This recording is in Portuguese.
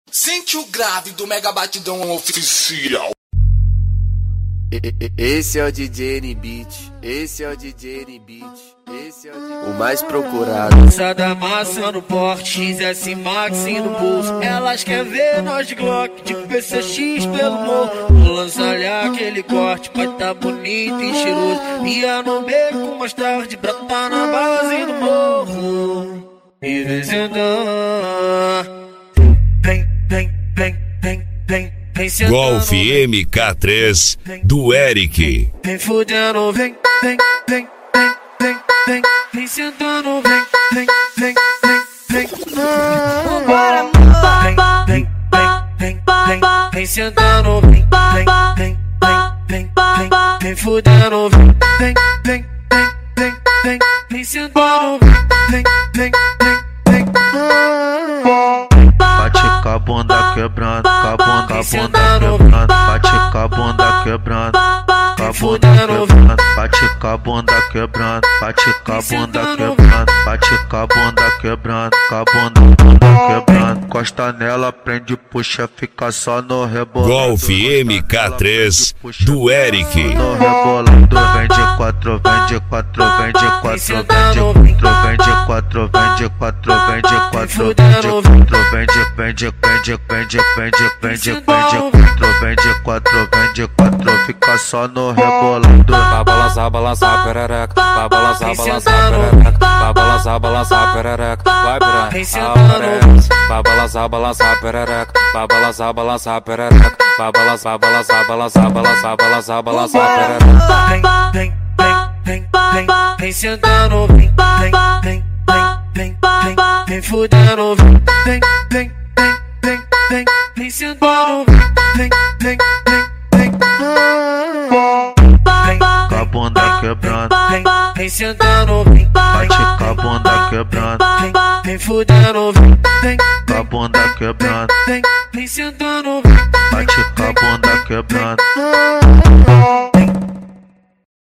Sente o grave do Mega Batidão Oficial. Esse é o DJ N-Beat, esse é o DJ N-Beat, esse é o mais procurado. Sada massa no porte, XS Max no bolso. Elas querem ver nós de Glock, de PCX pelo morro. Lança-lhe aquele corte, pai tá bonito e cheiroso. Ia no beco mais tarde, brota na base do morro. E vem sentar, vem, vem, vem, vem, vem. Golf MK3 do Eric. Vem fudendo, vem, vem, vem, vem, vem, vem, vem sentando, vem, vem, vem, vem, vem. Vambora, vem, vem, vem, vem, vem, vem sentando, vem, vem, vem, vem, vem, vem fudendo, vem, vem, vem, vem, vem, vem sentando, vem, vem, vem, vem. Bate com a bunda quebrando, com a bunda quebrando, bate com a bunda quebrando, com a bunda quebrando, bate com a bunda quebrando, bate com a bunda quebrando, bate com a bunda quebrando, com a bunda quebrando, encosta nela, prende, puxa, fica só no rebolando. Golf MK3 do Eric. No rebolando, vende quatro, vende quatro, vende quatro, vende quatro, vende quatro, vende quatro, vende quatro, vende vende, vende, vende, vende, vende, vende, quatro, vende quatro, vende quatro, fica só no rebolando. Vai balançar, balançar, perereca, vai balançar, balançar, perereca, vai balançar, balançar, perereca, vai perereca, vai balançar, balançar, perereca, vai balançar, balançar, perereca, vai balançar, balançar, balançar, balançar, balançar, balançar, perereca. Vem, vem, vem, vem, vem, vem sentando, vem, vem, vem, vem, vem, vem fudendo, vem, vem, vem, vem, vem, vem sentando, vem, vem, vem, vem. Com a bunda quebrando, Vem, vem sentando, vem, bate com a bunda quebrando, vem, vem fudendo, vem, vem, com a bunda quebrando, vem, vem sentando, bate com a bunda quebrando.